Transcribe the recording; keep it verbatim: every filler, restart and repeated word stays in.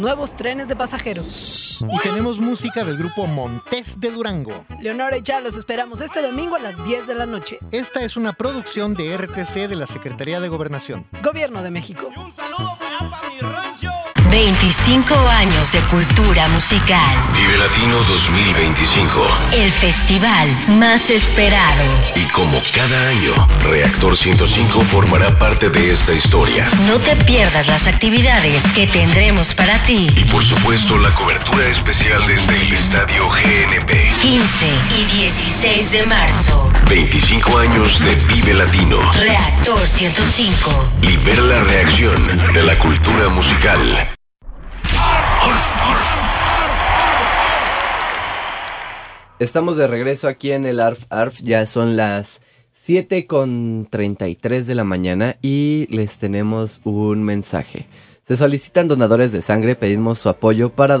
Nuevos trenes de pasajeros. Y tenemos música del grupo Montez de Durango. Leonora y Chá los esperamos este domingo a las diez de la noche. Esta es una producción de R T C de la Secretaría de Gobernación. Gobierno de México. Y un saludo para, para mi rancho. veinticinco años de cultura musical. Vive Latino dos mil veinticinco. El festival más esperado. Y como cada año, Reactor ciento cinco formará parte de esta historia. No te pierdas las actividades que tendremos para ti. Y por supuesto, la cobertura especial desde el Estadio G N P. quince y dieciséis de marzo. veinticinco años de Vive Latino. Reactor ciento cinco. Libera la reacción de la cultura musical. Estamos de regreso aquí en el A R F A R F, ya son las siete con treinta y tres de la mañana y les tenemos un mensaje. Se solicitan donadores de sangre, pedimos su apoyo para